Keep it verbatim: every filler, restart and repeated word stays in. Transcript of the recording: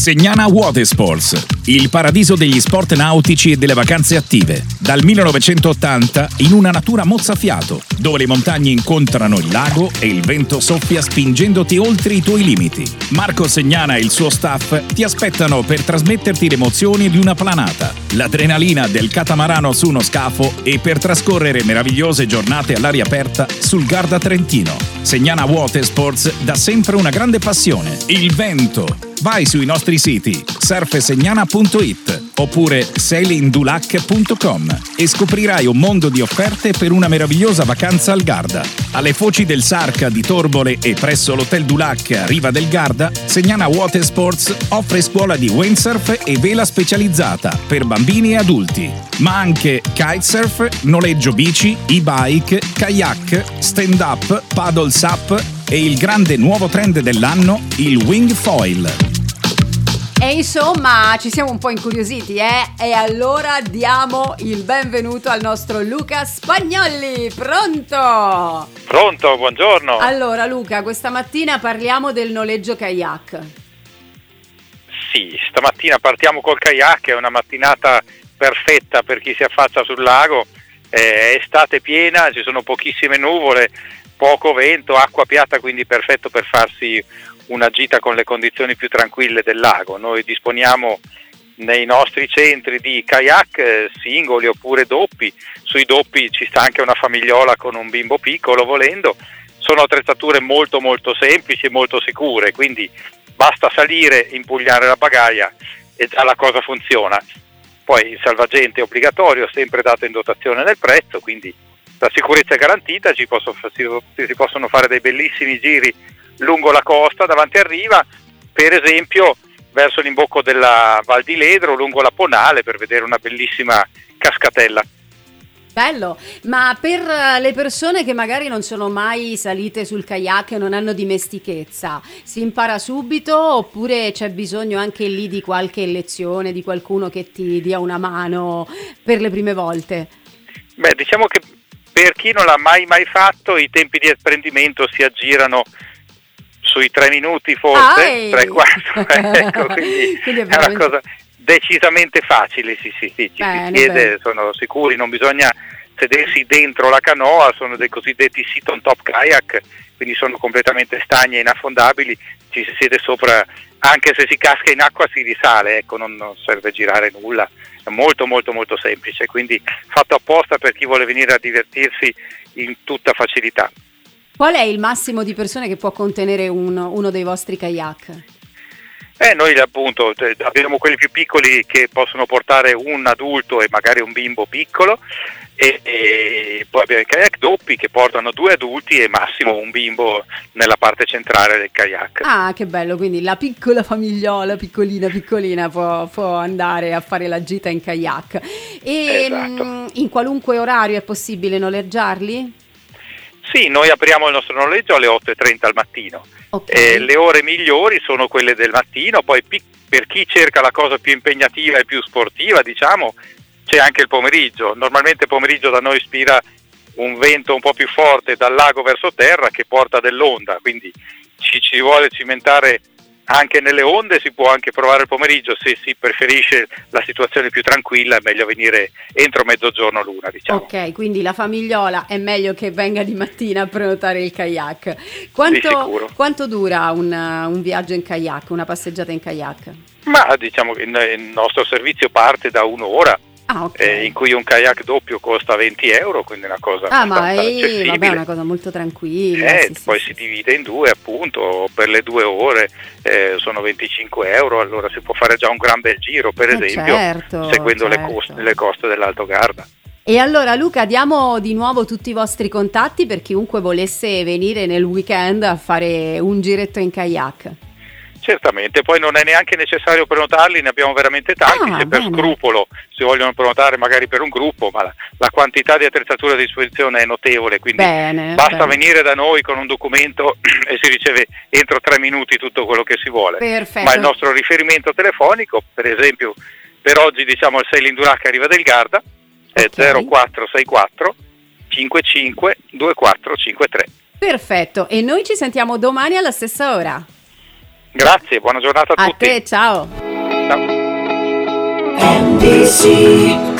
Segnana Watersports, il paradiso degli sport nautici e delle vacanze attive. Dal millenovecentottanta in una natura mozzafiato, dove le montagne incontrano il lago e il vento soffia spingendoti oltre i tuoi limiti. Marco Segnana e il suo staff ti aspettano per trasmetterti le emozioni di una planata, l'adrenalina del catamarano su uno scafo e per trascorrere meravigliose giornate all'aria aperta sul Garda Trentino. Segnana Watersports da sempre una grande passione: il vento. Vai sui nostri siti surfsegnana punto it oppure sailingdulac punto com e scoprirai un mondo di offerte per una meravigliosa vacanza al Garda. Alle foci del Sarca di Torbole e presso l'Hotel Dulac a Riva del Garda, Segnana Watersports offre scuola di windsurf e vela specializzata per bambini e adulti, ma anche kitesurf, noleggio bici, e-bike, kayak, stand-up, paddle sup e il grande nuovo trend dell'anno, il wing foil. E insomma ci siamo un po' incuriositi, eh? E allora diamo il benvenuto al nostro Luca Spagnolli. Pronto? Pronto, buongiorno. Allora Luca, questa mattina parliamo del noleggio kayak. Sì, stamattina partiamo col kayak, è una mattinata perfetta per chi si affaccia sul lago, è estate piena, ci sono pochissime nuvole, poco vento, acqua piatta, quindi perfetto per farsi una gita con le condizioni più tranquille del lago. Noi disponiamo nei nostri centri di kayak eh, singoli oppure doppi. Sui doppi ci sta anche una famigliola con un bimbo piccolo volendo. Sono attrezzature molto molto semplici e molto sicure, quindi basta salire, impugnare la pagaia e già la cosa funziona. Poi il salvagente è obbligatorio, sempre dato in dotazione nel prezzo, quindi la sicurezza è garantita, ci posso, si, si possono fare dei bellissimi giri lungo la costa, davanti a riva, per esempio verso l'imbocco della Val di Ledro, lungo la Ponale, per vedere una bellissima cascatella. Bello, ma per le persone che magari non sono mai salite sul kayak e non hanno dimestichezza, si impara subito oppure c'è bisogno anche lì di qualche lezione, di qualcuno che ti dia una mano per le prime volte? Beh, diciamo che per chi non l'ha mai mai fatto i tempi di apprendimento si aggirano sui tre minuti forse, tre quattro, ecco, quindi, quindi è, veramente... è una cosa decisamente facile, sì sì sì, ci bene, si chiede, bene. Sono sicuri, non bisogna sedersi dentro la canoa, sono dei cosiddetti sit on top kayak, quindi sono completamente stagni e inaffondabili, ci si siede sopra, anche se si casca in acqua si risale, ecco, non, non serve girare nulla, è molto molto molto semplice, quindi fatto apposta per chi vuole venire a divertirsi in tutta facilità. Qual è il massimo di persone che può contenere un, uno dei vostri kayak? Eh, noi appunto abbiamo quelli più piccoli che possono portare un adulto e magari un bimbo piccolo e, e poi abbiamo i kayak doppi che portano due adulti e massimo un bimbo nella parte centrale del kayak. Ah, che bello, quindi la piccola famigliola, piccolina piccolina può, può andare a fare la gita in kayak. E esatto. mh, in qualunque orario è possibile noleggiarli? Sì, noi apriamo il nostro noleggio alle otto e trenta al mattino. Okay. Eh, le ore migliori sono quelle del mattino, poi pic- per chi cerca la cosa più impegnativa e più sportiva, diciamo, c'è anche il pomeriggio. Normalmente il pomeriggio da noi ispira un vento un po' più forte dal lago verso terra che porta dell'onda, quindi ci, ci vuole cimentare anche nelle onde, si può anche provare il pomeriggio, se si preferisce la situazione più tranquilla è meglio venire entro mezzogiorno l'una, diciamo. Ok, quindi la famigliola è meglio che venga di mattina a prenotare il kayak. Quanto, quanto dura un, un viaggio in kayak, una passeggiata in kayak? Ma diciamo che il nostro servizio parte da un'ora. Ah, okay. eh, in cui un kayak doppio costa venti euro, quindi una cosa ah, ma è, accessibile. Vabbè, è una cosa molto tranquilla. Eh, sì, poi sì, si sì. divide in due, appunto, per le due ore eh, sono venticinque euro, allora si può fare già un gran bel giro, per eh esempio, certo, seguendo certo. le, coste, le coste dell'Alto Garda. E allora Luca, diamo di nuovo tutti i vostri contatti per chiunque volesse venire nel weekend a fare un giretto in kayak. Certamente, poi non è neanche necessario prenotarli, ne abbiamo veramente tanti, ah, se per bene. scrupolo si vogliono prenotare magari per un gruppo, ma la, la quantità di attrezzatura a disposizione è notevole, quindi bene, basta bene. venire da noi con un documento e si riceve entro tre minuti tutto quello che si vuole. Perfetto. Ma il nostro riferimento telefonico, per esempio per oggi diciamo il Sailing Dulac a Riva del Garda, è okay. zero quattro sei quattro cinquantacinque ventiquattro cinquantatré. Perfetto, e noi ci sentiamo domani alla stessa ora. Grazie, buona giornata a, a tutti. A te, ciao. Ciao. N B C